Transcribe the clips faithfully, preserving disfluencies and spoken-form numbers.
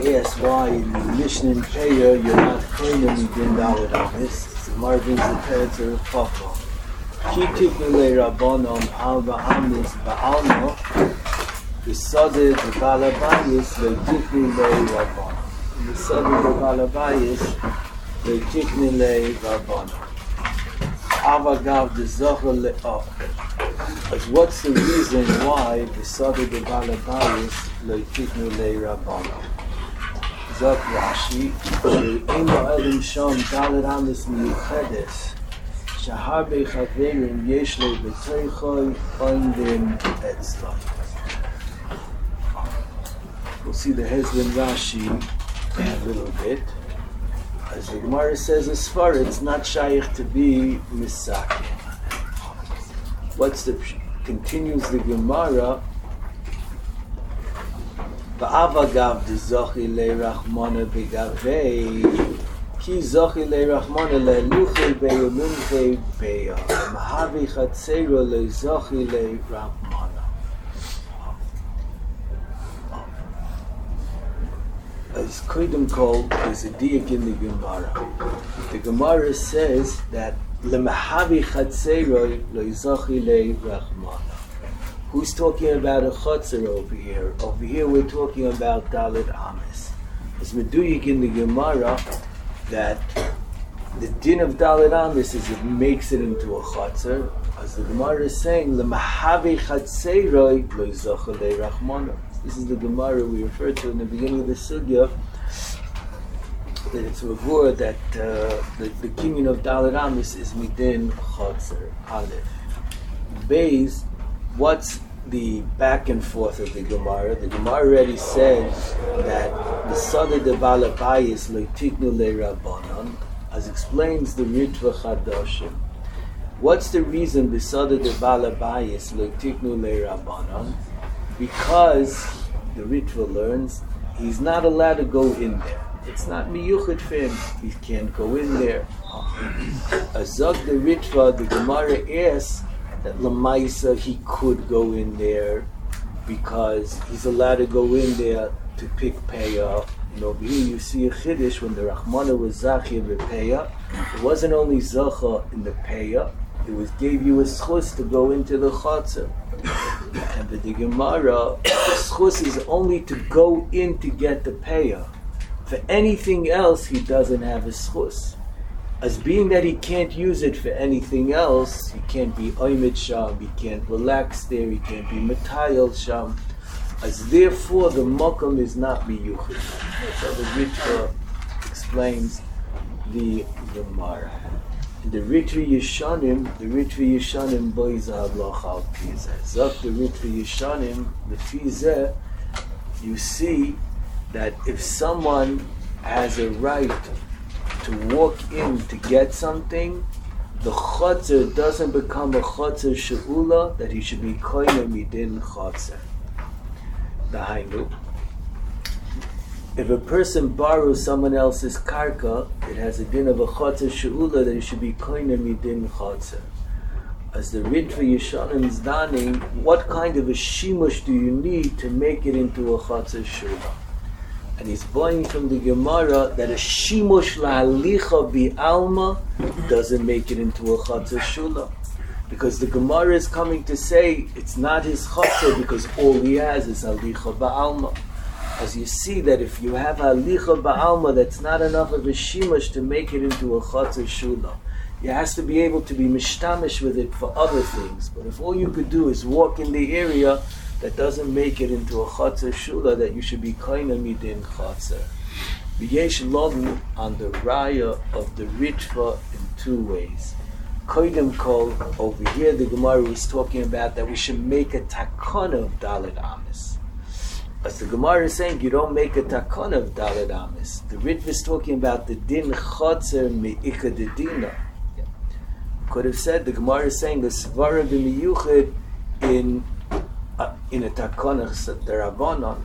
asks why in the Mishnah in Peah you're not koinem midin dalet amis. The Gemara brings the teretz of Papa. Ki tiknu le'Rabbanon al ba'amis ba'alma v'sadeh v'balabayis le'tiknu le'Rabbanon. V'sadeh v'balabayis le'tiknu le'Rabbanon. Avagav d'zocher le'ach. What's the reason why the Sada de Balabayis le'tiknu le'Rabbanon? Zok Rashi, she'eino elim shom dalet amis miyuchedes, sheharbe chaverim yesh lo b'toichoi oindim etzloi. We'll see the Hezbollah Rashi in a little bit. As the Gemara says, as far it's not shaykh to be misakin. What's the continues the Gemara? Va'avagav de zochi le'rachmana begavei ki zochi le'rachmana le'luchei be'yomimchei be'ya mahavi chatzero le'zochi le'rachmana. As koydem kol is a diak in the Gemara. The Gemara says that L'mahavi chatzeroi lo'izachi le'rachmana. Who's talking about a chatzer over here? Over here we're talking about dalet amis. As meduyik in the Gemara that the din of dalet amis is it makes it into a chatzer. As the Gemara is saying, L'mahavi chatzeroi lo'izachi le'rachmana. This is the Gemara we referred to in the beginning of the sugya. That it's a word that uh, the, the kinyan of Dalet Amis is midin chotzer, aleph. Beis, what's the back and forth of the Gemara? The Gemara already said that the Sada de Balabayis le'tiknu le'Rabbanon, as explains the Ritva Chadoshim. What's the reason the Sada de Balabayis le'tiknu le'Rabbanon? Because the Ritva learns he's not allowed to go in there. It's not miyuchid for him. He can't go in there. Azog the Ritva, the Gemara asks that Lamaisa he could go in there because he's allowed to go in there to pick Peah. And over here you see a Chiddush when the Rachmana was Zachia B'Peah. It wasn't only Zacha in the Peah, it was gave you a schus to go into the Chatzah. And the Gemara, the schus is only to go in to get the Peah. For anything else, he doesn't have a schus. As being that he can't use it for anything else, he can't be oimid sham, he can't relax there, he can't be matayel sham. As therefore, the makom is not miyuchid. So the Ritva explains the Gemara. In the Ritva Yeshanim, the Ritva Yeshanim boiz ha'aloch al pizeh. Zok the Ritva Yeshanim, the pizeh, you see that if someone has a right to walk in to get something, the chotzer doesn't become a chotzer she'ula, that he should be koine midin chotzer. Dahainu, if a person borrows someone else's karka, it has a din of a chotzer she'ula, that he should be koine midin chotzer. As the Ritva Yeshanim is daning, what kind of a shimush do you need to make it into a chotzer she'ula? And he's buying from the Gemara that a shimush la'alicha bi'alma doesn't make it into a chatzah shula. Because the Gemara is coming to say it's not his chatzah because all he has is alicha ba'alma. As you see that if you have alicha ba'alma, that's not enough of a shimush to make it into a chatzah shula. You has to be able to be mishtamish with it for other things. But if all you could do is walk in the area, that doesn't make it into a chatzah shula, that you should be koine midin chatzah. V'yesh logu on the raya of the Ritva in two ways. Koydem kol, over here the Gemara was talking about that we should make a takana of dalet amis. As the Gemara is saying, you don't make a takana of dalet amis. The Ritva is talking about the din chatzah me'ika de dina. Could have said, the Gemara is saying the svara b'miyuchid in Uh, in a takonach derabanan.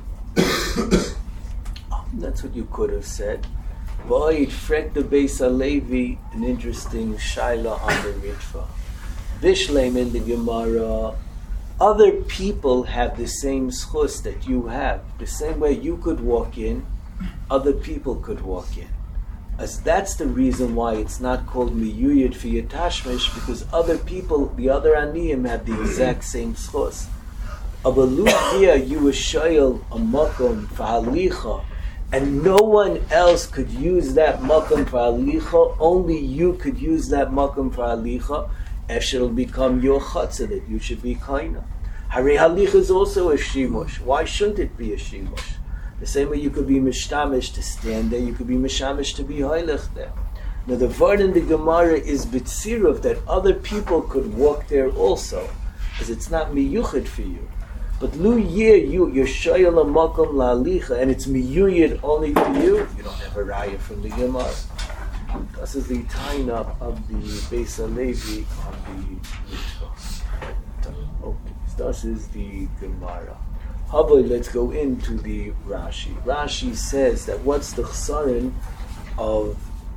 That's what you could have said. Boy, frek the Beis Halevi, an interesting shaila on the Ritva. Bishleim in the Gemara, other people have the same schus that you have. The same way you could walk in other people could walk in. As that's the reason why it's not called miyuyid for yatashmish, because other people, the other aniyim, have the exact same schos. Abalu here you were shoyel a makom for halicha, and no one else could use that makom for halicha. Only you could use that makom for halicha. If it'll become your chutzah that you should be kaina. Harei halicha is also a shimush. Why shouldn't it be a shimush? The same way you could be mishtamish to stand there, you could be mishamish to be hoylech there. Now the word in the Gemara is bitziruf, that other people could walk there also, because it's not miyuchid for you. But lu yeh, you, you're shoyel a makom la'alicha, and it's miyuyid only for you, you don't have a raya from the Gemara. This is the tying up of the Beis HaLevi on the mitzvah. Okay, this is the Gemara. Havoy, let's go into the Rashi. Rashi says that what's the chsarin of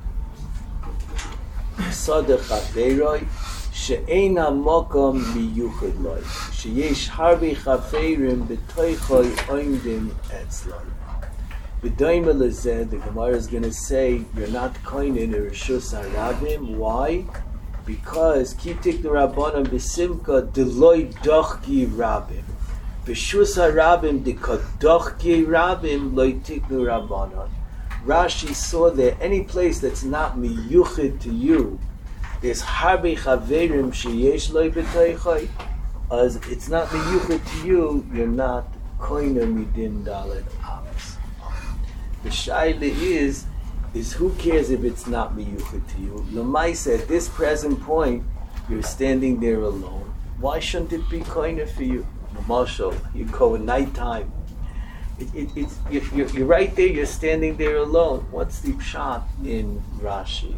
Sadeh Chaveroi? She'ein ha'makom miyuchad loy. She'yesh harbi chaverim b'toichoi oimdim etzloi. B'doime lezeh, the Gemara is going to say, you're not koinin a reshus harabim. Why? Because kitik the rabbanon b'simka deloy dochki rabim. B'shus harabim dekadochki rabim loy tiknu rabbanon. Rashi saw that any place that's not miyuchid to you, there's harbi chaverim sheyesh loy b'toichoi. As it's not miyuchid to you, you're not koiner midin dalet amis. The shaila is, is who cares if it's not miyuchid to you? L'maisa, at this present point, you're standing there alone. Why shouldn't it be koiner for you? Marshal, you go at nighttime. It, it, it's, you're, you're right there, you're standing there alone. What's the pshat in Rashi?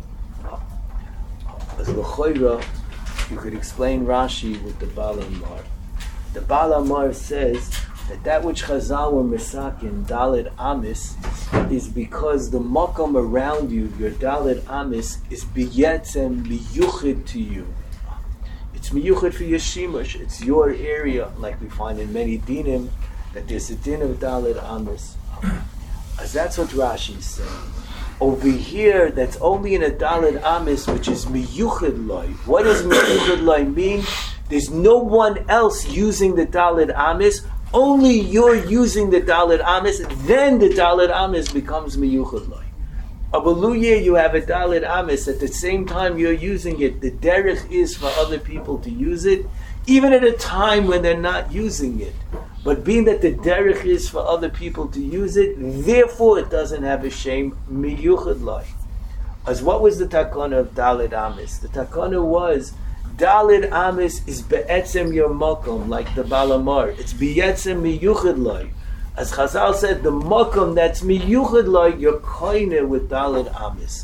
As l'choira, you could explain Rashi with the Baal Amar. The Baal Amar says that that which Chazal were misakin, Dalet Amis, is because the makom around you, your Dalet Amis, is biyetzem miyuchid to you. It's miyuchid for Yeshimush. It's your area, like we find in many dinim, that there's a din of Dalet Amis. As that's what Rashi is saying. Over here, that's only in a Dalet Amis, which is miyuchid loy. What does miyuchid loy mean? There's no one else using the Dalet Amis. Only you're using the Dalet Amis. Then the Dalet Amis becomes miyuchid loy. Abaluye, you have a Dalet Amis. At the same time you're using it, the derech is for other people to use it, even at a time when they're not using it. But being that the derech is for other people to use it, therefore it doesn't have a shame miyuchad loy. As what was the takana of Dalet Amis? The takana was Dalet Amis is be'etzem your makom, like the Baal Amar. It's be'etzem miyuchad loy. As Chazal said, the makom that's miyuchad loy, you're koine with Dalet Amis.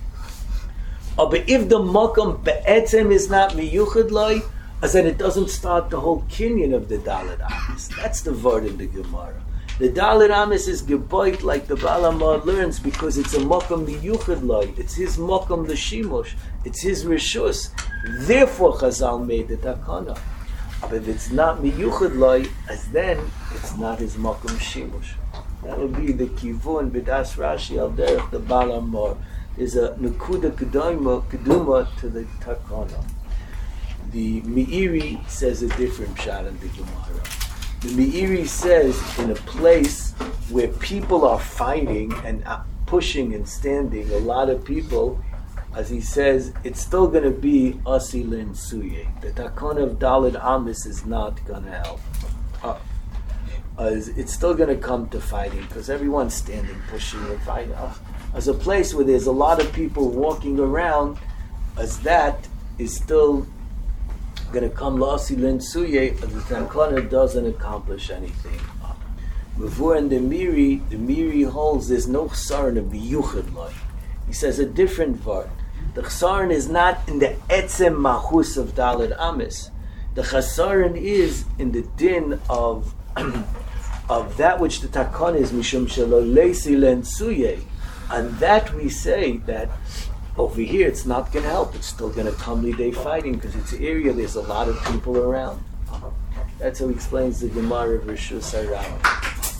Oh, but if the makom be'etzem is not miyuchad loy, as then it doesn't start the whole kinyan of the Dalet Amis. That's the word in the Gemara. The Dalet Amis is geboit like the Baal Amar learns because it's a makom miyuchad loy. It's his makom the shimush. It's his reshus. Therefore Chazal made the takana. But if it's not miyuchad loy, as then it's not his makom shimush. That would be the kivun b'das Rashi al derech the Baal Amar. There's a nekuda keduma keduma to the takana. The Meiri says a different pshat in the Gemara. The Meiri says in a place where people are fighting and pushing and standing, a lot of people, as he says, it's still going to be asilin suye. The takana of Dalet Amis is not going to help. Uh, as it's still going to come to fighting because everyone's standing, pushing, and fighting. Uh, as a place where there's a lot of people walking around, as that is still going to come l'asilin suye, the takana doesn't accomplish anything. Before in the Miri, the Miri holds there's no chsaron of miyuchad loy. He says a different word. The chsaron is not in the etzem mahus of Dalet Amis. The chsaron is in the din of of that which the takana is mishum shelo leisilen suye, and that we say that over here it's not going to help. It's still going to come lidei fighting because it's an area there's a lot of people around. That's how he explains the Gemara of Rishus HaRabim.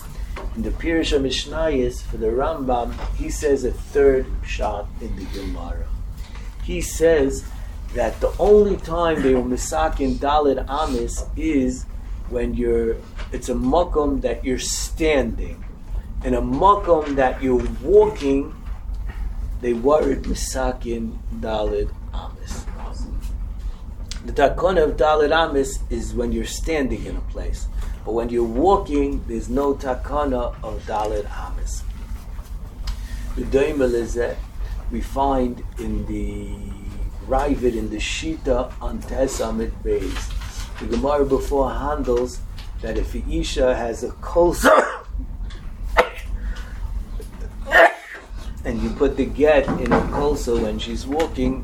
In the Pirush HaMishnayos, for the Rambam, he says a third shot in the Gemara. He says that the only time they were misakin Dalit Amis is when you're, it's a makom that you're standing. In a makom that you're walking, they worried misakin Dalit Amis. The takana of Dalit Amis is when you're standing in a place. But when you're walking, there's no takana of Dalit Amis. The Daimel is that we find in the Ravid, in the Shita on Tesamit Beis. The Gemara before handles that if the Isha has a kosa and you put the get in a kosa when she's walking,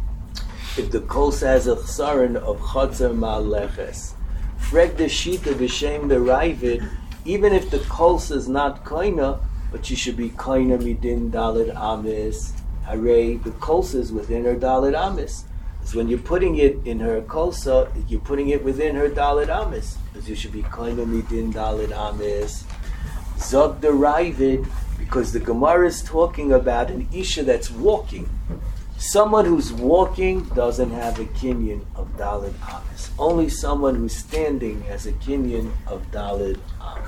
if the kosa has a chsaron of chotzer ma'aleches, frek the Shita b'shem the Ravid, even if the kosa is not koina, but she should be koina midin Dalit Amis. Hooray, the kosa is within her Dalit Amis. So when you're putting it in her kosa, you're putting it within her Dalit Amis. Because you should be koina midin Dalit Amis. Zog the Ravid, because the Gemara is talking about an Isha that's walking. Someone who's walking doesn't have a kinyan of Dalit Amis. Only someone who's standing has a kinyan of Dalit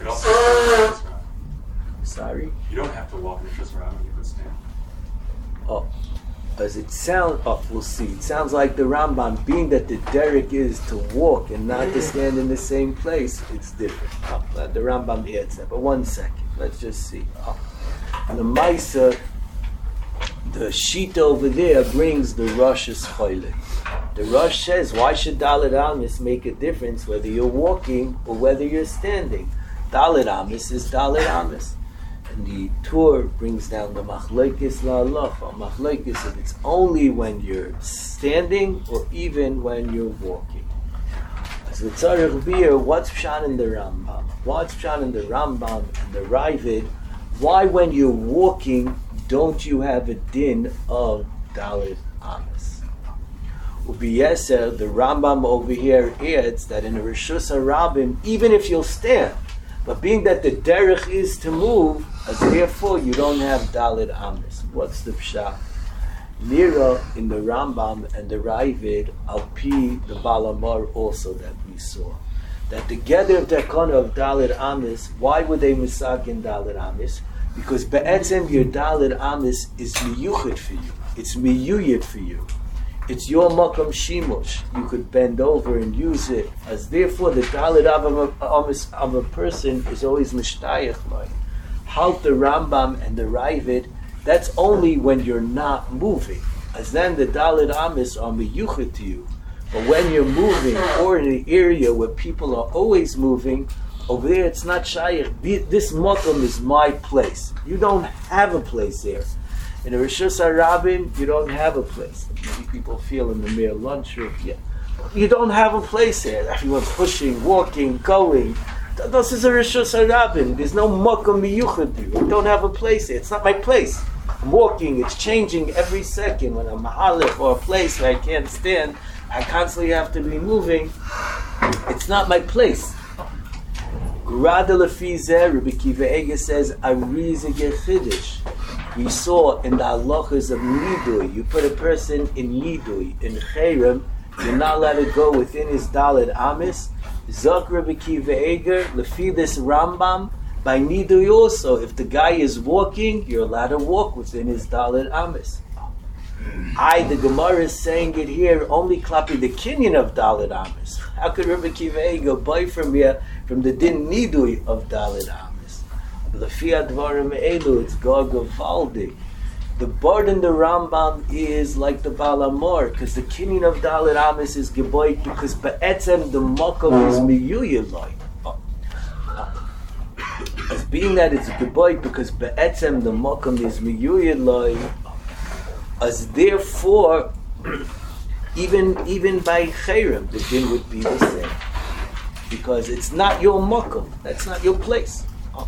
Amis. Sorry? You don't have to walk in just around, you can stand. Oh, as it sounds, oh, we'll see. It sounds like the Rambam, being that the derek is to walk and not to stand in the same place, it's different. Oh, the Rambam adds that. But one second, let's just see. Oh. And the Maisa, the Shita over there brings the Rosh's Choyle. The Rosh says, why should Dalit Amis make a difference whether you're walking or whether you're standing? Dalit Amis is Dalit Amis. And the Tur brings down the Machlokes La'alacha. Machlokes, if it's only when you're standing or even when you're walking. As with Tzarech Bir, what's Pshan in the Rambam? What's Pshan in the Rambam and the Ravid? Why when you're walking don't you have a din of Dalit Amis? Ubiyeser, the Rambam over here adds that in a Rishus HaRabim, even if you'll stand, but being that the derech is to move, as therefore you don't have Dalit Amis. What's the pshat? Nira in the Rambam and the Ravid, al pi the Balamar also that we saw, that together of the takana of Dalit Amis, why would they misak in Dalit Amis? Because be'etzem your Dalit Amis is miyuchid for you. It's miyuyid for you. It's your makam shimush. You could bend over and use it. As therefore, the Dalit Amis of a person is always mishtayach like. Halt the Rambam and the Ravid, that's only when you're not moving. As then the Dalit Amis are miyuchid to you. But when you're moving, or in an area where people are always moving, over there it's not shayach. This makam is my place. You don't have a place there. In a Rishus HaRabim, you don't have a place. Maybe people feel in the mere lunchroom, yeah. You don't have a place there. Everyone's pushing, walking, going. This is a Rishus HaRabim. There's no makam miyuchad. You don't have a place there. It's not my place. I'm walking. It's changing every second. When I'm mahalif or a place where I can't stand, I constantly have to be moving. It's not my place. Grada lefi zeh, Rabbi Kiva Eger says, Arizige Chiddush. We saw in the halachas of nidui, you put a person in nidui, in cherem, you're not allowed to go within his Dalit Amis. Zok Rabbi Kiva Eger, lefi this Rambam, by nidui also, if the guy is walking, you're allowed to walk within his Dalit Amis. I, the Gemara is saying it here, only klapi the kinyan of Dalit Amis. How could Rabbi Kiva Eger buy from here, from the din nidui of Dalit Amis? Lefi advarim elu, it's Gavaldi. The bar in the Rambam is like the Balamor, because the kinyan of Dalit Amis is geboit, because be'etzem the makam is miyuyeloi. As being that it's geboit, because be'etzem the makam is miyuyeloi, as therefore, even even by cherem, the din would be the same, because it's not your makam, that's not your place.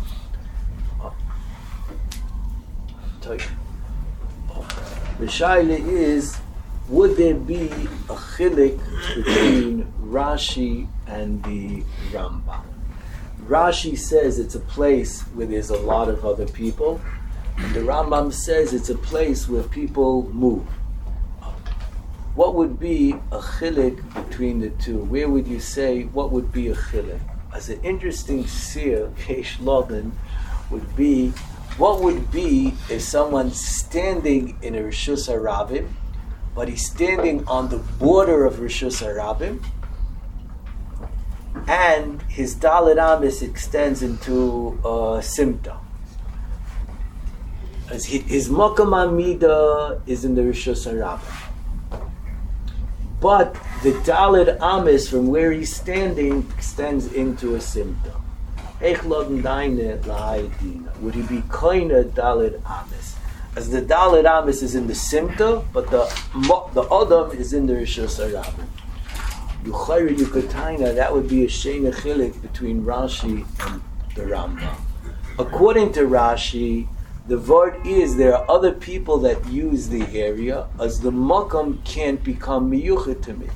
The shaila is, would there be a chilik between Rashi and the Rambam? Rashi says it's a place where there's a lot of other people. And the Rambam says it's a place where people move. What would be a chilik between the two? Where would you say, what would be a chilik? As an interesting seer, Yesh Logan, would be, what would be if someone's standing in a Rishus HaRabim, but he's standing on the border of Rishus HaRabim, and his Dalet Amis extends into uh, Simta. As he, his Makam Amida is in the Rishus HaRabim. But the Dalet Amis from where he's standing extends into a Simta. Would he be koine Dalet Amis? As the Dalet Amis is in the Simta, but the the Adam is in the Rishus HaRabim. Yuchayri Yukataina, that would be a Sheina Chilik between Rashi and the Rambam. According to Rashi, the word is there are other people that use the area, as the makam can't become miyuchet to me.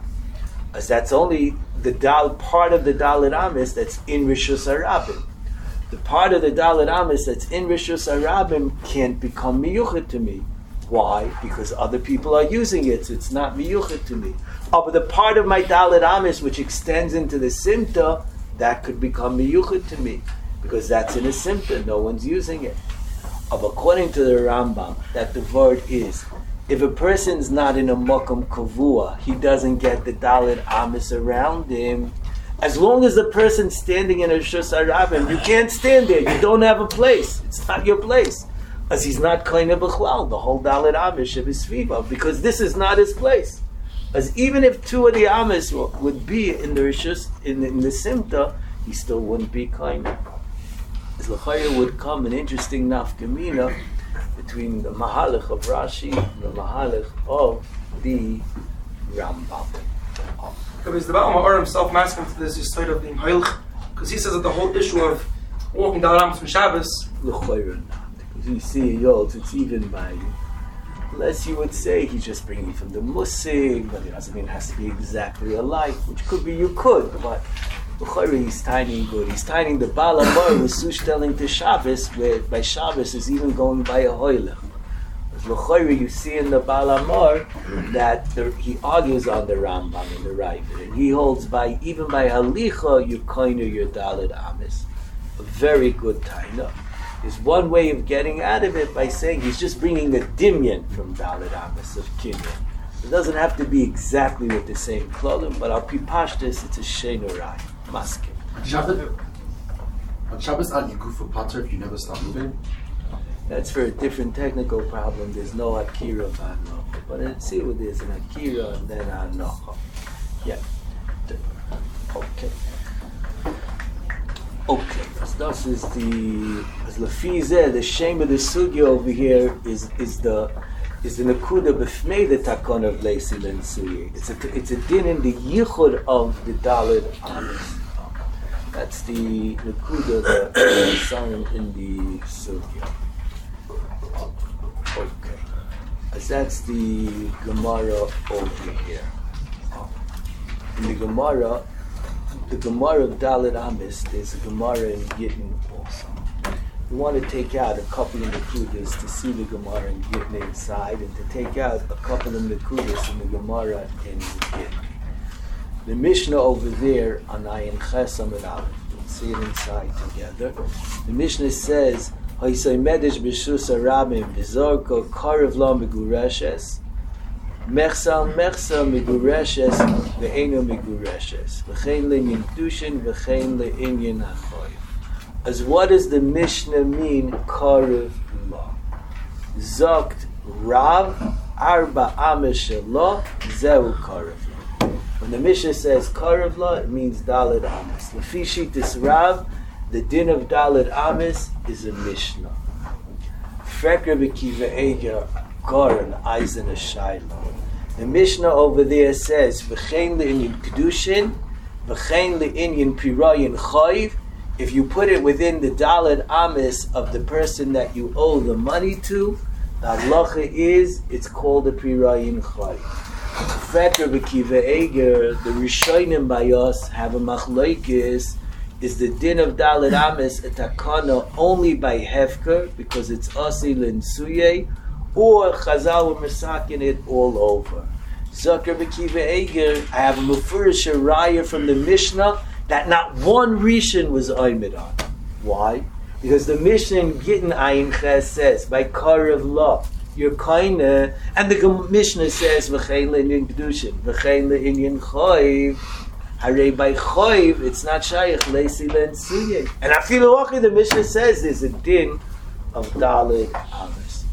As that's only the dal part of the Dalet Amis that's in Rishus HaRabim. The part of the Dalet Amis that's in Rishus HaRabim can't become miyuchet to me. Why? Because other people are using it, so it's not miyuchet to me. Oh, but the part of my Dalet Amis which extends into the Simta, that could become miyuchet to me. Because that's in a Simta, no one's using it. But according to the Rambam, that the word is, if a person's not in a Makam Kavua, he doesn't get the Dalet Amis around him. As long as the person's standing in a Rishus HaRabim, you can't stand there. You don't have a place. It's not your place. As he's not Koine B'chlal, the whole Dalet Amis of his Sviva, because this is not his place. As even if two of the Amis would be in the Rishus, in, in the Simta, he still wouldn't be Koine. As L'chayr would come an interesting nafkamina between the Mahalach of Rashi and the Mahalach of the Rambam. Because the Baal Ma'or himself masking to this side of being Heilich, because he says that the whole issue of walking down Rambam from Shabbos. L'chayr not. Because you see a Yot, it's even by, unless you would say he's just bringing from the Musig, but it doesn't mean it has to be exactly alike, which could be you could, but he's tidying good. He's tidying the Baal Amor with Sush telling to Shabbos, where by Shabbos is even going by a Hoylech. As L'chayri, you see in the Baal Amor that the, he argues on the Rambam and the Ravid, and he holds by, even by Halicha, you koine your Dalet Amis. A very good taina. There's one way of getting out of it by saying he's just bringing a dimyan from Dalet Amis of Kinyan. It doesn't have to be exactly with the same klolim, but al pipashtis, it's a shenurai. Masking. On Shabbos, on Shabbos, are you go for pater if you never stop moving? That's for a different technical problem. There's no akira v'anocha. But let's see what there's an akira and then anocha. Yeah. Okay. Okay. So this is the as lafizeh, the shame of the sugya over here is is the is the nekuda b'fnei the takon of leisil and suye. It's a it's a din in the yichud of the Dalet Amis. That's the Nakuda, the song in the Sugya. Okay. As that's the Gemara over here. In the Gemara, the Gemara of Dalet Amis, there's a Gemara in Gittin also. You want to take out a couple of Nakudas to see the Gemara in Gittin inside, and to take out a couple of Nakudas in the Gemara in Gittin. The Mishnah over there on Ayin Chesam and Aleph. See it inside together. The Mishnah says, "Haisay medish b'shus harabim v'zorko karev lo megureshes, mechsal mechsal megureshes ve'eno megureshes, v'chein le'inyan kedushin v'chein le'inyan hachoy." As what does the Mishnah mean? Karev lo zokt rav arba amesh lo zeu karev. When the Mishnah says Karev La, it means Dalet Amis. Lefi Shitas Rav, the din of Dalet Amis is a Mishnah. Frekra B'kiva Eger Goran Eisen Ashayla. The Mishnah over there says V'chein le'inyan kedushin, V'chein le'inyan pirayin chayiv. If you put it within the Dalet Amis of the person that you owe the money to, the halacha is it's called a pirayin chayiv. Fetter b'kiva eger, the Rishonim by us have a machlokes is the din of Dalit Amis a takana only by Hefker because it's Asi Linsuye, or Chazal were masakin it all over. Zakir B'Kiva Eger, I have a Mufurish Raya from the Mishnah that not one Rishon was Oimid on. Why? Because the Mishnah in Gittin Ayin Ches says, by Karev Law, you're kinda, and the Mishnah says, V'chein le'inyan Kedushin, V'chein le'inyan Choiv, Hare by Choiv, it's not Shaykh, Leisi le'ensuye. And Afilu Ochi, the Mishnah says, there's a din of Dalit Amis.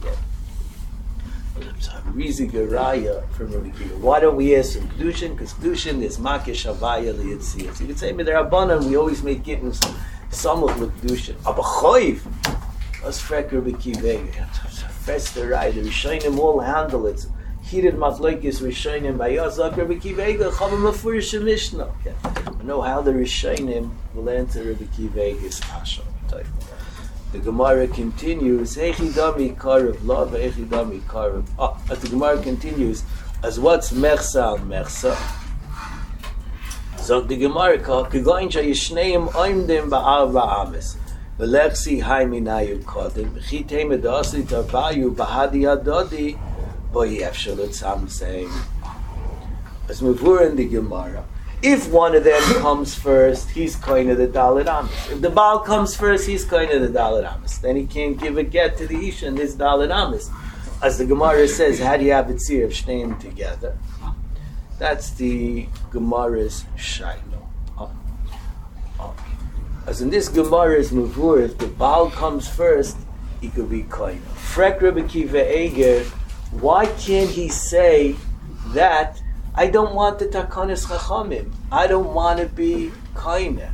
Rizik Raya from Rabbi Kiva. Why don't we ask from Kedushin? Because Kedushin is Makish Havaya Liyitziyah. So you could say, Midarabanan, we always make Gittins Samach with Kedushin. Aber Choiv, that's Frek Rabbi Kiva. First the Raya, the Rishonim all handle it. Heated Maflekis Rishonim by Yazak Rabbi Kiva, Chavim Mefurish Mishnah. I know how the Rishonim will answer Rabbi Kiva's Pasha. The Gemara continues, Echidami Karev Love, Echidami Karev. Ah, as the Gemara continues, as what's Mechsa and Mechsa? So the Gemara called, Kegoin Shayishneim Oimdim Ba'arva Ames, Velechsi Haiminayu Kodim, Chitem Edasi Tarvayu Bahadi Adodi, Boyef Shalut Sam saying, as Mavur in the Gemara, if one of them comes first, he's kind of the Dalit Amis. If the Baal comes first, he's kind of the Dalit Amis. Then he can't give a get to the Isha and this Dalit Amis. As the Gemara says, how do you have it see of Shneim together? That's the Gemara's Shailo. Oh. Oh. As in this Gemara's Mavur, if the Baal comes first, he could be kind of. Frek Rabbi Kiva Eger, why can't he say that I don't want the Takanas Chachamim. I don't want to be Kaina.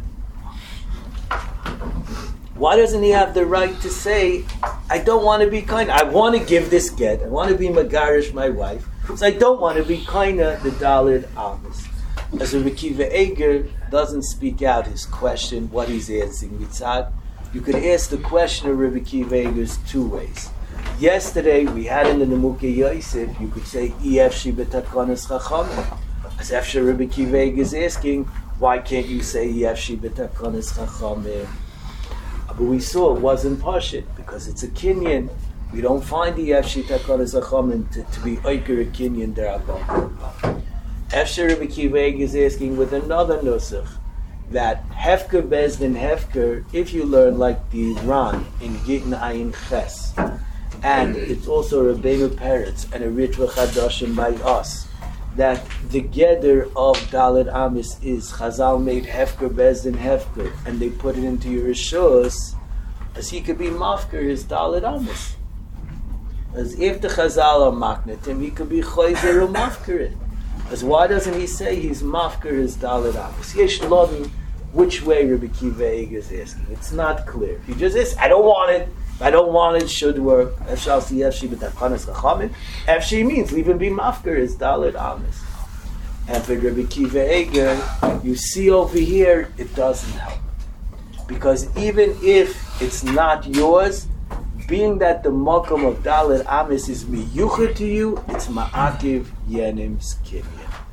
Why doesn't he have the right to say, I don't want to be Kaina? I want to give this get. I want to be Megarish, my wife. So I don't want to be Kaina, the Dalit Amis. As Rabbi Kiva Eger doesn't speak out his question, what he's answering. Mitzad, you could ask the question of Rabbi Kiva Eger's two ways. Yesterday we had in the Nemuke Yosef, you could say E F Shi b'Takanas Chachamim. As Efshar Rabbi Kiva Eger is asking, why can't you say E F Shi b'Takanas Chachamim? But we saw it wasn't Pashit because it's a Kinyan. We don't find E F Shi b'Takanas Chachamim to, to be Oiker a Kinyan derabon. Efshar Rabbi Kiva Eger is asking with another nusach that Hefker Bezdin Hefker, if you learn like the Ran in Gittin Ayin Ches, and it's also Rabbeinu Peretz and a Ritva Chadashim by us, that the Geder of Dalit Amis is Chazal made Hefker Bezdin Hefker, and they put it into your Rishos, as he could be Mafker his Dalit Amis. As if the Chazal are Maknetim, he could be Choyzer or Mafker it. As why doesn't he say he's Mafker his Dalit Amis? Yesh Lodin, which way Rabbi Kiva Eger is asking. It's not clear. He just says, I don't want it. I don't want it, should work. Efshal Efshi b'Takanas Chachamim. Efshi means leave him be Mafker is Dalit Amis. And for Rabbi Kiva Eger, you see over here, it doesn't help. Because even if it's not yours, being that the makom of Dalit Amis is miyuchad to you, it's ma'akiv yenim's kinyan.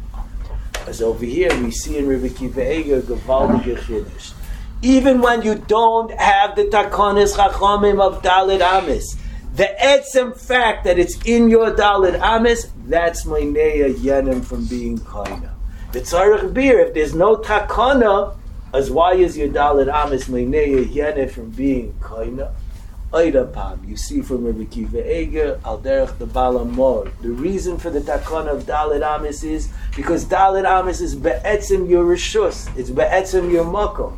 As over here, we see in Rabbi Kiva Eger, Gavaldige Chiddush. Even when you don't have the Takanas Chachamim of Dalit Amis, the etzem fact that it's in your Dalit Amis, that's Maineya Yenim from being Kaina. The Tzarech Bir, if there's no Takana, as why is your Dalit Amis Maineya Yenim from being Kaina? Oidapam, you see from Rabbi Kiva Eger, Al Derech the Balamor. The reason for the Takana of Dalit Amis is because Dalit Amis is Be'etzem your Rishus, it's Be'etzem your Makom.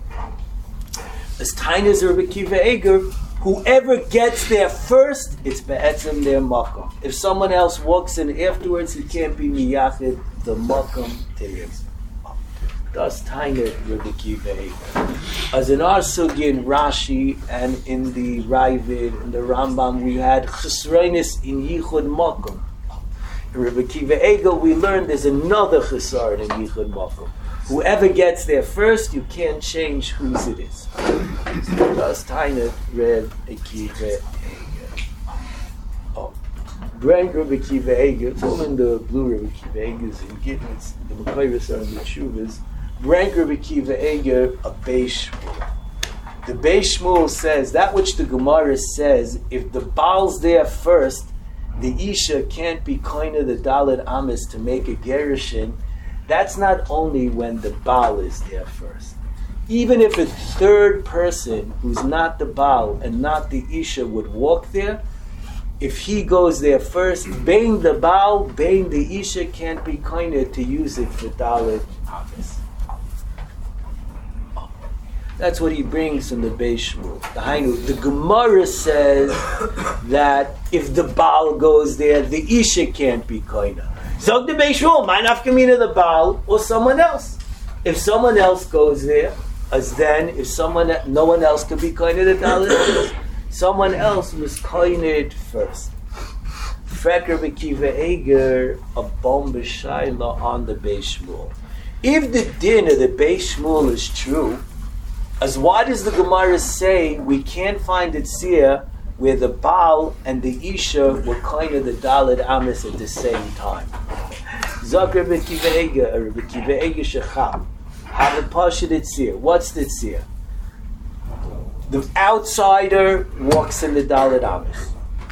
As Tainas Rabbi Kiva Eger, whoever gets there first, it's be'etzem their makom. If someone else walks in afterwards, he can't be miyachid the makom to him. Thus Tainas Rabbi Kiva Eger. As in our sugi in Rashi and in the Ravid and the Rambam, we had chesronis in yichud makom. In Rabbi Kiva Eger, we learned there's another chesar in yichud makom. Whoever gets there first, you can't change whose it is. Thus, Tainat Reb Kiva Eger. Oh, Brand Reb Kiva Eger. It's all in the blue Reb Kiva Egers in Gittins, the Mekayros are in the Shuvas. bring Rabbi Kiva Eger a Beis Shmuel. The Beis Shmuel says that which the Gemara says, if the Baal's there first, the Isha can't be koine the Dalet Amis to make a Gerushin. That's not only when the Baal is there first. Even if a third person who's not the Baal and not the Isha would walk there, if he goes there first, being the Baal, being the Isha can't be koine to use it for Dalet Amis. That's what he brings from the Beis Shmuel. The Hainu, the Gemara says that if the Baal goes there, the Isha can't be koina. So the Beis Shmuel, my nafkamina the Baal or someone else. If someone else goes there, as then if someone, no one else could be koina the Dalet, someone else was koined first. Freker B'Kiva Eger, a bomb b'shayla on the Beis Shmuel. If the din of the Beis Shmuel is true, as why does the Gemara say we can't find it seer where the Baal and the Isha were kind of the Dalet Amis at the same time? Zok Rabbi Kiva Eger, or Rabbi Kiva Eger Shecham. How the Pashut it seer? What's the seer? The outsider walks in the Dalet Amis.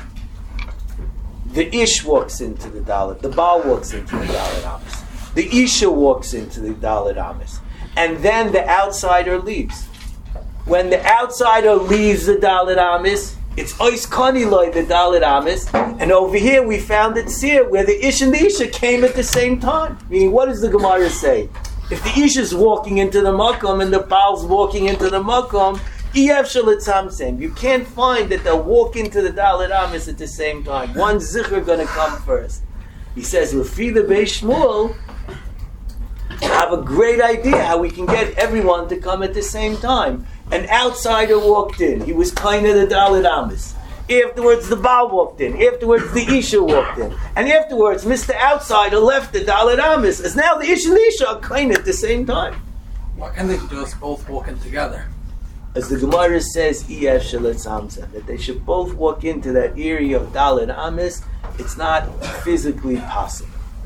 The Ish walks into the Dalet. The Baal walks into the Dalet Amis. The Isha walks into the Dalet Amis. And then the outsider leaves. When the outsider leaves the Dalet Amis, it's Ois Koniloi, the Dalet Amis, and over here we found it Seir, where the Ish and the Isha came at the same time. Meaning, what does the Gemara say? If the Ish is walking into the Makom and the Baal's walking into the Makom, Iev Shalitzamsem. You can't find that they'll walk into the Dalet Amis at the same time. One Zikr going to come first. He says, Lefi the Beis Shmuel, have a great idea how we can get everyone to come at the same time. An outsider walked in. He was kind of the Dalet Amis. Afterwards, the Baal walked in. Afterwards, the Isha walked in. And afterwards, Mister Outsider left the Dalet Amis. As now the Isha and the Isha are kind at the same time. Why can't they just both walk in together? As the Gemara says, Iyef Shalitzamsen, that they should both walk into that area of Dalet Amis. It's not physically possible.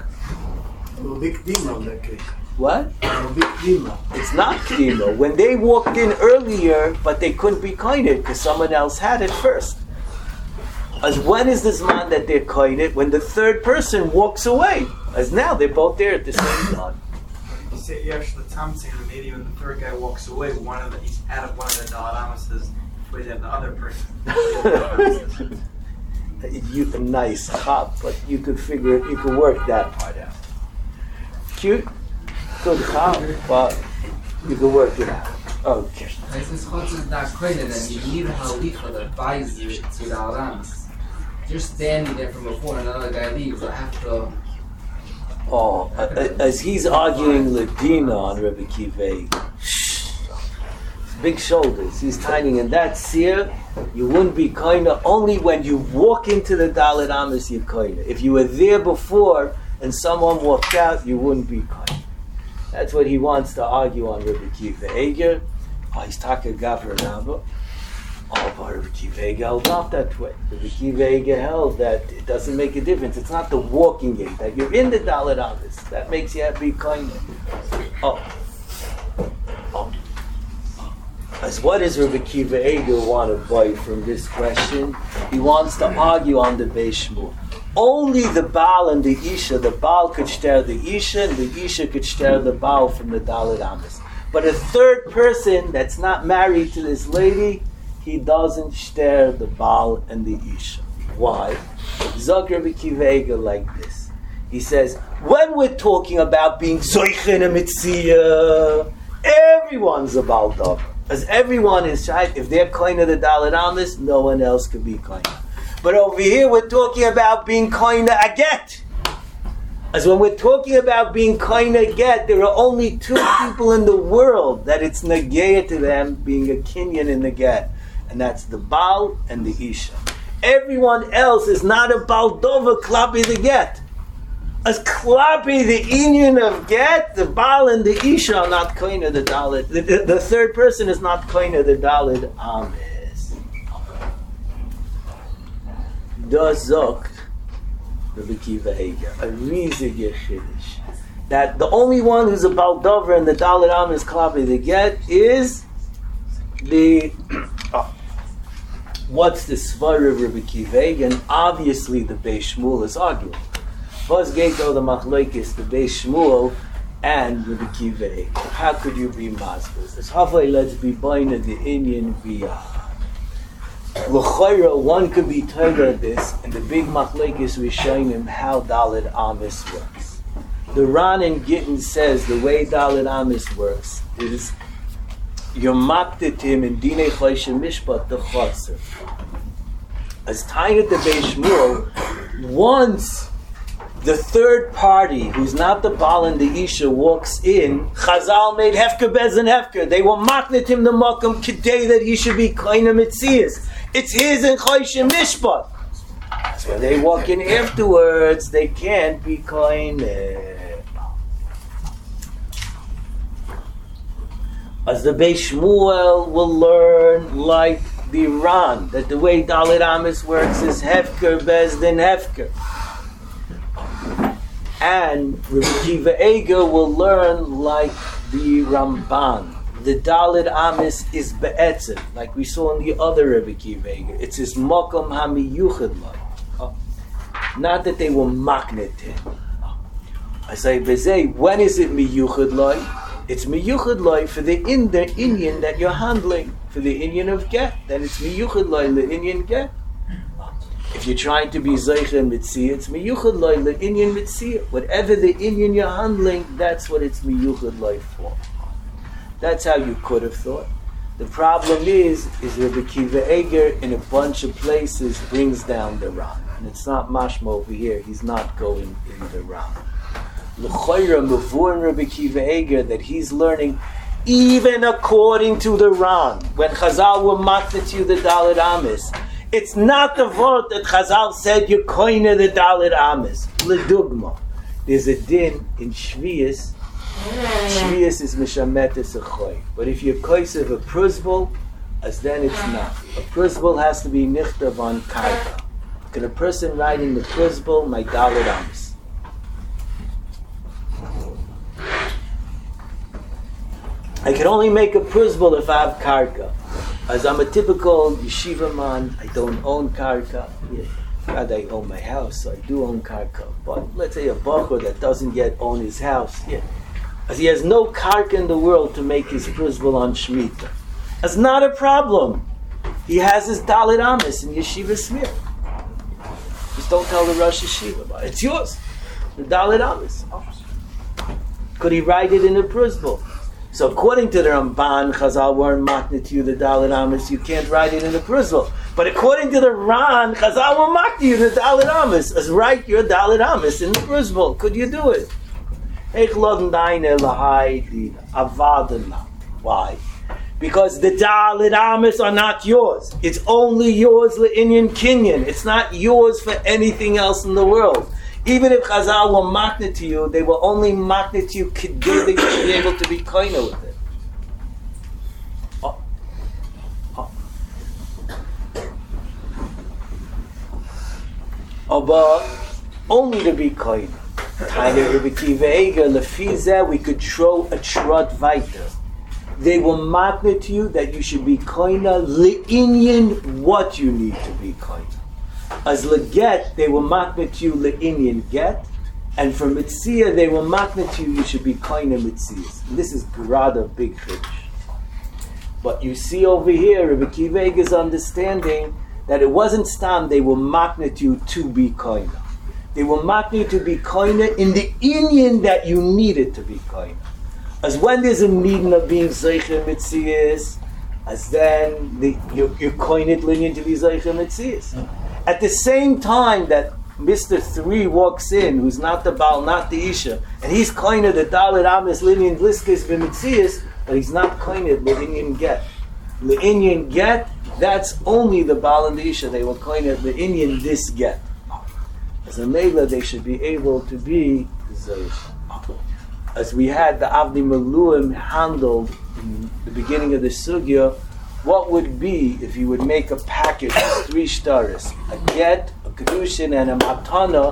What? It's not Kedima. When they walked in earlier, but they couldn't be koined because someone else had it first. As when is this man that they're koined? When the third person walks away. As now they're both there at the same time. You say Yesh Latamsing, and maybe when the third guy walks away, one of the he's out of one of the Dalet Amises before you have the other person. You a nice chop, but you could figure you could work that part out. Cute. Good chop, but you can work it out. Okay. Since Chutz is not koine, then you need a halicha that buys you to the Alamis. You're standing there from before and another guy leaves, I have to... Oh, uh, as he's arguing Ladina on Rabbi Kiva, big shoulders, he's timing, and that seer, you wouldn't be koine only when you walk into the Dalet Amis, you're koine. If you were there before and someone walked out, you wouldn't be koine. That's what he wants to argue on Rabbi Kiva Eger. Oh, he's talking Gavra Nava. Oh, but Rabbi Kiva Eger held not that way. Rabbi Kiva Eger held that it doesn't make a difference. It's not the walking in, that you're in the Dalet Amis. That makes you have to be kind. Oh. Oh. As what does Rabbi Kiva Eger want to buy from this question? He wants to argue on the Beis Shmuel. Only the Baal and the Isha, the Baal could stare the Isha, and the Isha could stare the Baal from the Dalet Amis. But a third person that's not married to this lady, he doesn't stare the Baal and the Isha. Why? Zok Rabbi Kiva Eger like this. He says, when we're talking about being Zoich in a Mitzvah, everyone's a Baal Dover. As everyone is shy, if they're kind of the Dalet Amis, no one else could be kind. But over here we're talking about being kind of a get. As when we're talking about being kind of get, there are only two people in the world that it's nageya to them being a kinyan in the get. And that's the Baal and the Isha. Everyone else is not a Baal Dover klapi the get. As klapi the inyan of get, the Baal and the Isha are not kind of the Dalet. The, the, the third person is not kind of the Dalet Amis. Da sagt Rabbi Kiva Eger, a riesige Chiddush. that the only one who's a Baldover and the Dalit Amis Klapi the get is the oh, what's the Svar of Rabbi Kiveg, and obviously the Beis Shmuel is arguing. Vos Geito the Machlokes, the Beis Shmuel and Rabbi Kiveg. How could you be Masbus? It's halfway. Let's be Baina the Indian via. L'chayra, one could be told of this, and the big Machlokes we showing him how Dalit Amis works. The Ran in Gittin says the way Dalit Amis works is you're mocked at him in Dinei Choshen Mishpat the Chotzer. As tying at the Beis Shmuel, once the third party, who's not the Baal and the Isha, walks in, Chazal made Hefker Bez and Hefker. They were mocked at him the Makam Kedei that he should be Koina Mitzias. It's his in Choshen Mishpat. So when they walk in afterwards, they can't be Koina. As the Beis Shmuel will learn, like the Ran, that the way Dalit Amis works is Hefker Bez Din Hefker. And Rabbi Kiva Eger will learn like the Ramban. The Dalit Amis is Be'etzim, like we saw in the other Rabbi Kiva Eger. It's his Mokom HaMiyuchad Lai. Oh. Not that they were maknet him. I say, Bezei, when is it Miyuchad Lai? It's miyuchad loy for the in the Indian that you're handling, for the Indian of get. Then it's miyuchad loy the Indian get. If you're trying to be zeicha mitzia, it's miyuchad loy the Indian mitzia. Whatever the Indian you're handling, that's what it's miyuchad loy for. That's how you could have thought. The problem is, is Rabbi Kiva Eger in a bunch of places brings down the Ran, and it's not mashma over here. He's not going in the Ran. L'chayra mavur Rabbi Kiva Eger that he's learning even according to the Ran. When Chazal were maknet you the Dalit Amis, it's not the word that Chazal said you koine the Dalit Amis. L'dugma, there's a din in Shvius. Shvius is mishametes achoy. But if you're koisev a pruzbul, as then it's not. A pruzbul has to be nichtav on karka. Can a person write in the pruzbul my Dalit Amis? I can only make a pruzbul if I have karka. As I'm a typical yeshiva man, I don't own karka. Yeah. God, I own my house, so I do own karka. But let's say a bacher that doesn't yet own his house, yeah. As he has no karka in the world to make his pruzbul on Shemitah. That's not a problem. He has his Dalit Amis in Yeshiva Smir. Just don't tell the Rosh Yeshiva about it. It's yours. The Dalit Amis. Could he write it in a pruzbul? So according to the Ramban, Chazal weren't maknet you the Dalit Amis. You can't write it in a pruzbul. But according to the Ran, Chazal were maknet you the Dalit Amis. As write your Dalit Amis in the pruzbul. Could you do it? Why? Because the Dalit Amis are not yours. It's only yours le'inyan kinyan. It's not yours for anything else in the world. Even if Chazal were maknet to you, they were only maknet to you kedei that you should be able to be koina with it. Oh. Oh. Oh, but only to be koina. Tainer Rabbi Kiva Eger, lefizeh, we could throw a trot weiter. They will maknet to you that you should be koina le'inyan what you need to be koina. As leget, they will maknet you le'inyan get, and for mitzia, they will maknet you, you should be koina mitzias. This is grada big fish. But you see over here, Rabbi Kiva Eger's understanding that it wasn't stam, they will maknet you to be koina. They will maknet you to be koina in the inyan that you needed to be koina. As when there's a need of being zeicha mitzias, as then the, you, you coin it linyan to be zeicha mitzias. At the same time that Mister Three walks in, who's not the Baal, not the Isha, and he's koined the Dalit Amis linyan liskis b'mitzias, but he's not koined the inyan get. The inyan get, that's only the Baal and the Isha. They will coin it the inyan this get. As a Mela, they should be able to be zeicha. As we had the Avdi Maluim handled in the beginning of the Sugya, what would be if you would make a package of three shtaris, a get, a kedushin, and a matana,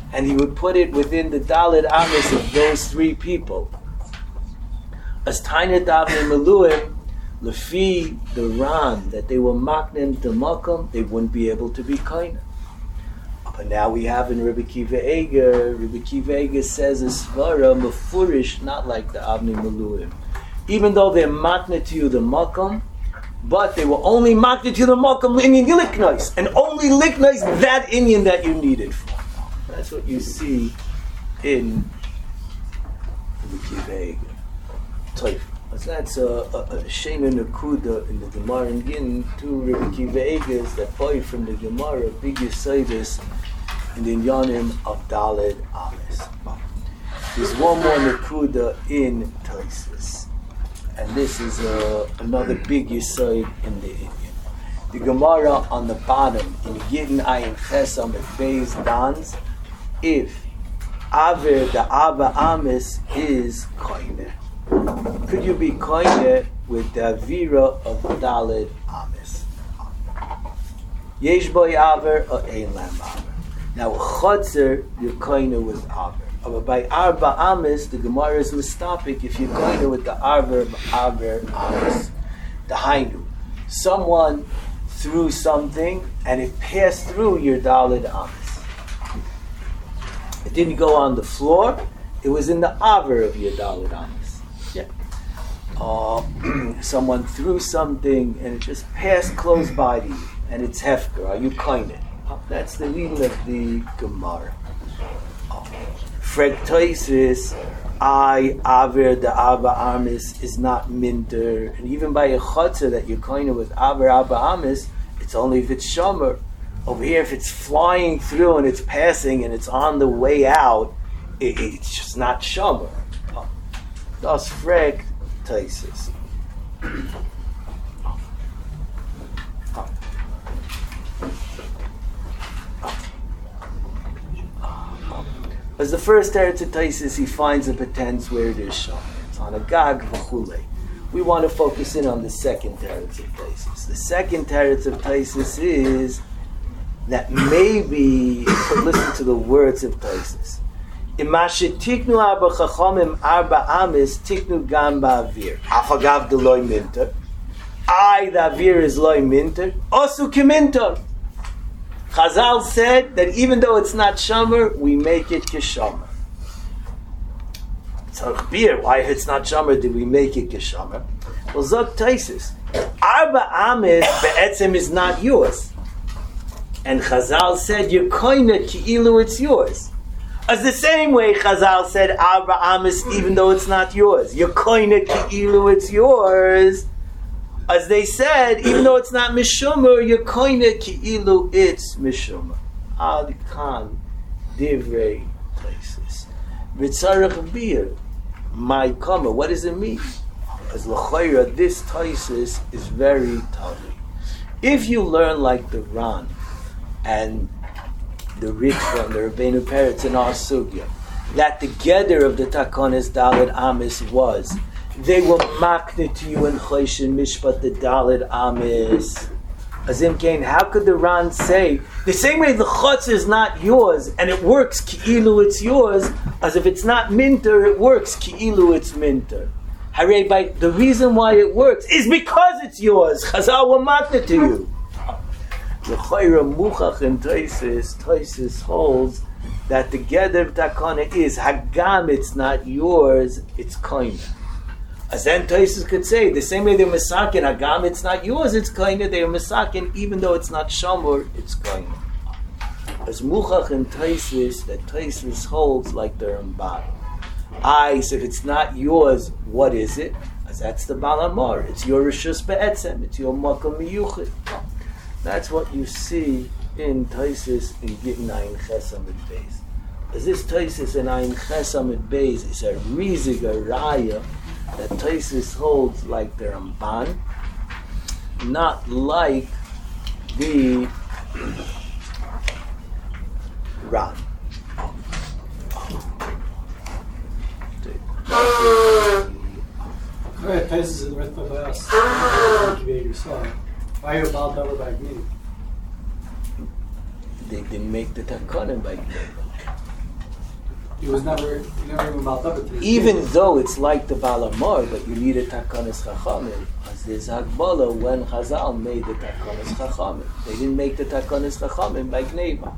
and he would put it within the Daled Amis of those three people. As Taina Davne Meluim, Lefi the Ran, that they were maknim to Makom, they wouldn't be able to be kaina. But now we have in Rabbi Kiva Eger, Rabbi Kiva Eger says a svara mefurish, not like the Avnei Meluim. Even though they're makne to you the Makom, but they were only makne to you the Makom in liknois, and only liknois that Inyan that you needed for. That's what you see in Rabbi Kiva Eger. Toif. That's a, a, a Shena Nakuda in the Gemara and Gin, two Rabbi Kiva Egers that boy from the Gemara, big Yisaitis in the Inyanim of Daled Amis. There's one more Nakuda in Taisis, and this is uh, another big Yisaid in the Indian. The Gemara on the bottom in Gittin Ayin Chesam at Beis Dans, if Aver the Ava Amis is Koine. Could you be koine with the avira of Daled Amis? Yesh boy aver or ein lam aver. Now chotzer you're koine with aver. But by arba amis the Gemara is mistapik if you're koine with the aver aver amis. The hainu. Someone threw something and it passed through your Daled Amis. It didn't go on the floor. It was in the aver of your Daled Amis. Uh, someone threw something and it just passed close by to you, and it's hefker. Are you koine? Uh, that's the reading of the Gemara. Fred Toisis, I aver the Ava Amis is not minter, and even by a chotzer that you're koine with aver Ava Amis, it's only if it's shomer. Over here, if it's flying through and it's passing and it's on the way out, it, it's just not shomer. Uh, das Fred Taisis. As the first teretz of Taisis, he finds a potence where it is shown. It's on a gag v'chule. We want to focus in on the second teretz of Taisis. The second teretz of Taisis is that maybe, listen to the words of Taisis. Imashe tiknu arba chachamim arba amis tiknu gam ba'avir. Afagav de loy minter. I, the avir, is loy minter. Osu kiminter. Chazal said that even though it's not shomer, we make it kishomer. Tzarich beer. Why, if it's not shomer, did we make it kishomer? Well, zok taisis. Arba amis be'etzem is not yours. And Chazal said, you're koine ki'ilu it's yours. As the same way Chazal said, Arba Amis, even though it's not yours. You're koine ki'ilu, it's yours. As they said, even though it's not Mishumer, you're koine ki'ilu, it's Mishumer. Ad kan divrei places. V'tzarech bir, my kama. What does it mean? As l'chayra, this taisis is very tali. If you learn like the Ran and the Ritva and the Rabbeinu Peretz in our sugya, that the gather of the Takonis Daled Amis was they were makne to you in Choshen Mishpat the Daled Amis. Azim Kain, how could the Ran say the same way the Chutz is not yours and it works ki'ilu it's yours, as if it's not minter it works ki'ilu it's minter? Hare, by the reason why it works is because it's yours. Chazal were makne to you. The Chayra Muchach in Taisis, Taisis holds that the Geder Takana is Hagam, it's not yours, it's Koine. As then Taisis could say, the same way they're Masakin, Hagam, it's not yours, it's Koine, they're Masakin, even though it's not Shamur, it's Koine. As Muchach in Taisis, that Taisis holds like the Ramban. I, so if it's not yours, what is it? As that's the Balamar, it's your Rishus Be'etzem, it's your Makom Miyuchid. That's what you see in Taisis in Gittin Ayin Chesam at Beis. As this Taisis in Ayin Chesam at Beis is a rizig, a raya, that Taisis holds like the Ramban, not like the Ran. Alright, Taisis is worth of us. Why are you about over by me? They didn't make the Takonim by Gneva. He was never, he never even about up to Even though it's like the Balamor, but you need a Takanas Chachamim. As there's Hagbala when Chazal made the Takanas Chachamim. They didn't make the Takanas Chachamim by Gneva.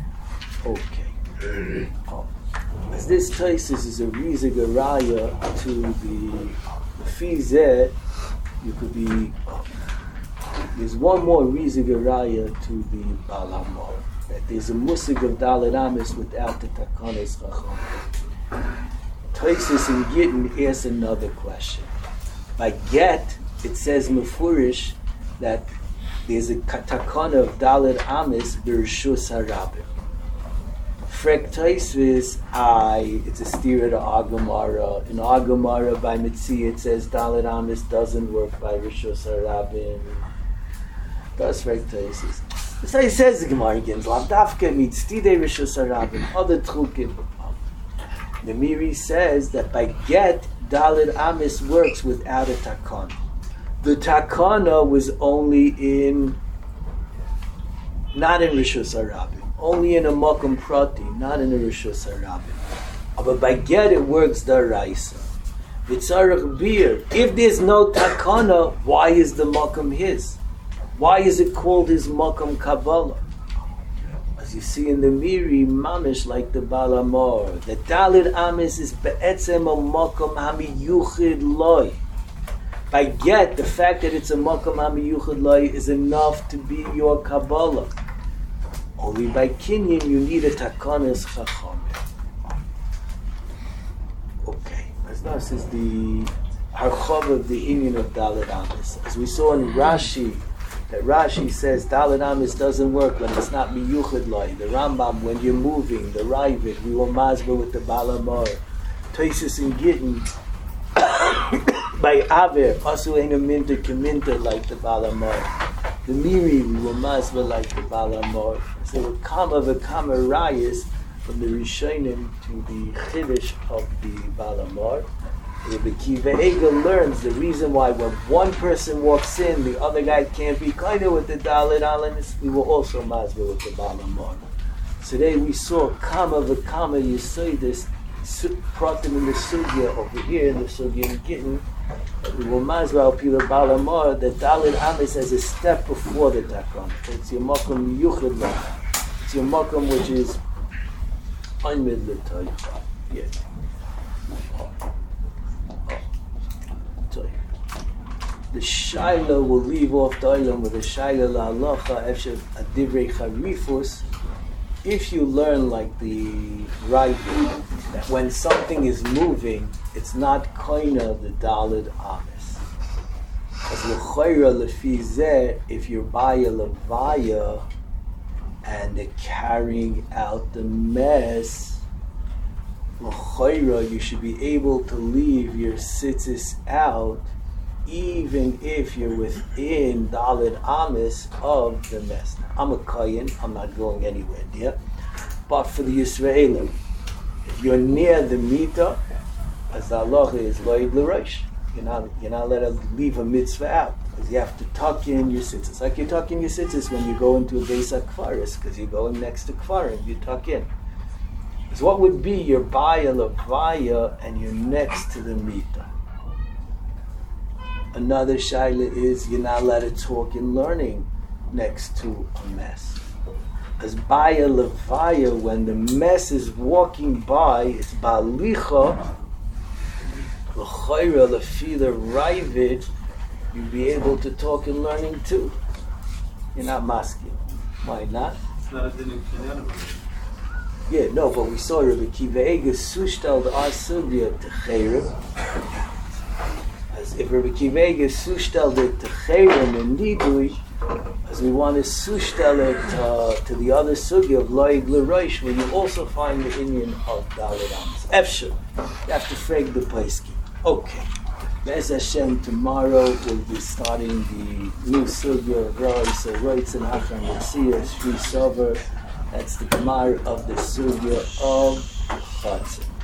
Okay. Oh. As this Taisis is a Rizig Araya to the Fizeh, you could be. Oh. There's one more Rizig Araya to the Balamor. That there's a musig of Dalet Amis without the Takanes Chacham. Taisus in Gittin asks another question. By Get, it says Mefurish that there's a Takana of Dalet Amis Birshus Harabim. Frek Taisus, I, it's a steer to Agamara. In Agamara by Mitzi, it says Dalet Amis doesn't work by Rishus Harabim. That's Frek Taisus. So he says the Gemara again, Lavdavke meets Tidei Rishus Harabim, other Tchukim. The Miri says that by Get, Dalet Amis works without a Takana. The Takana was only in, not in Rishus Harabim, only in a Mokum Prati, not in a Rishus Harabim. But by Get it works Daraisa. V'tzarech Bir, if there's no Takana, why is the Mokum his? Why is it called his Makam Kabbalah? As you see in the Miri, Mamish like the Balamor, the Dalet Amis is Be'etzem a Makam Hamiyuchid Loi. By Get, the fact that it's a Makam Hamiyuchid Loi is enough to be your Kabbalah. Only by Kinyan you need a Takanas Chacham. Okay, as this is the Harchav of the Inyan of Dalet Amis. As we saw in Rashi, that Rashi says Dalet Amis doesn't work when it's not miyuchad loy. The Rambam, when you're moving, the Ravid, we were mazba with the Balamor. Taisus in Gittin, by Aver, Asu Eina Minta Keminta like the Balamor. The Miri, we were mazba like the Balamor. So the Kama v'Kama Rayas from the Rishonim to the Chiddush of the Balamor. Rabbi Kiva Eger learns the reason why when one person walks in, the other guy can't be kind of with the Dalet Alanis. We were also mazber with the Balamor. Today we saw Kama v'Kama Yesodis Pratim in the Sugya over here in the Sugya in Gittin. We were mazber al Pila Balamor that Dalet Amis as a step before the Takon. It's your Makom Yuchad Lach. It's your Makom which is Unmid L'Toycha. Yes. The Shaila will leave off the Olam with a Shaila La'alacha Efshe Adivrei Charifus. If you learn like the right, that when something is moving, it's not koina the Dalet Amis. As l'chayra lefi zeh, if you're baya levaya and they're carrying out the mess, l'chayra you should be able to leave your tzitzis out even if you're within Dalet Amis of the mess. Now, I'm a Kayin, I'm not going anywhere near. But for the Yisraelim, if you're near the Mita, as the halacha is Loid L'Rosh, you're not, you're not allowed to leave a mitzvah out, because you have to tuck in your sitzis. Like you tuck in your sitzis when you go into a Beis HaKfaris, because you're going next to Kfarim, you tuck in. So what would be your Baya Levaya and you're next to the Mita? Another shaila is you're not allowed to talk in learning next to a mess. As baya levaya, when the mess is walking by, it's balicha, l'chayra lefila ravid, you'll be able to talk in learning too. You're not masking. Why not? It's not a din in Yeah, no, but we saw Rabbi Kiva Eger sushtal the asugya to chayrim. If Rabbi Kiva Eger sushtel it to Chayrim and Nidui, as we want to sushtel it uh, to the other sugya of Loig L'Rosh, where you also find the Indian of Dalet Amis. Efshel, you have to frag the Paiski. Okay. Be'ez Hashem, tomorrow we'll be starting the new sugya of Roy, so Roitz and Acham Yatzir, Shri Sover. That's the Gemara of the sugya of Chatzim.